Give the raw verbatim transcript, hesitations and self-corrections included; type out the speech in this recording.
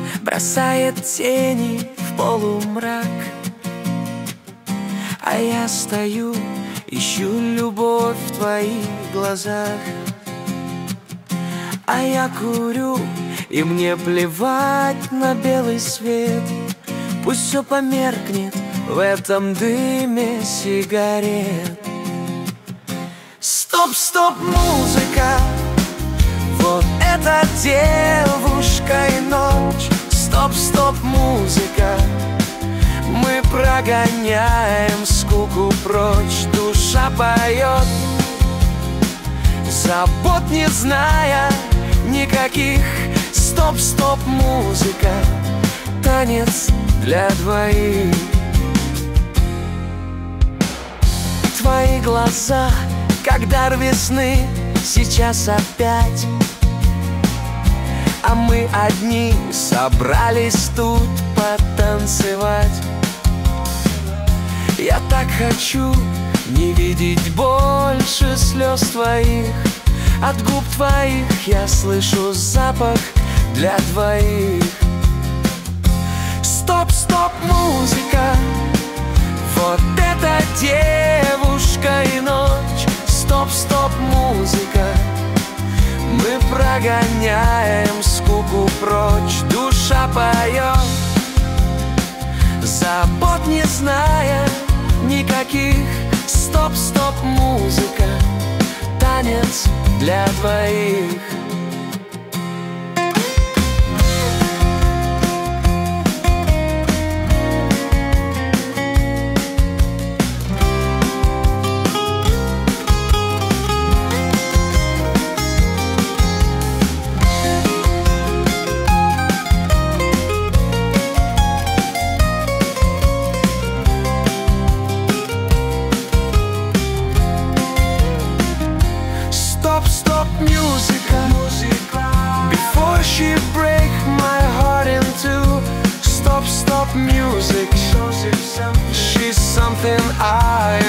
бросает тени в полумрак. А я стою, ищу любовь в твоих глазах. А я курю, и мне плевать на белый свет. Пусть все померкнет в этом дыме сигарет. Стоп, стоп, музыка, вот эта девушка и ночь. Стоп, стоп, музыка, мы прогоняем скуку прочь. Душа поет, забот не зная никаких. Стоп, стоп, музыка, танец для двоих. Твои глаза, как дар весны, сейчас опять. А мы одни собрались тут потанцевать. Я так хочу не видеть больше слез твоих. От губ твоих я слышу запах для двоих. Стоп, стоп, музыка, вот эта девушка и ночь. Стоп, стоп, музыка, мы прогоняем скуку прочь. Душа поет, забот не зная никаких. Стоп, стоп, музыка, танец для двоих. Stop, stop, musica, before she break my heart in two. Stop, stop, music, she's something I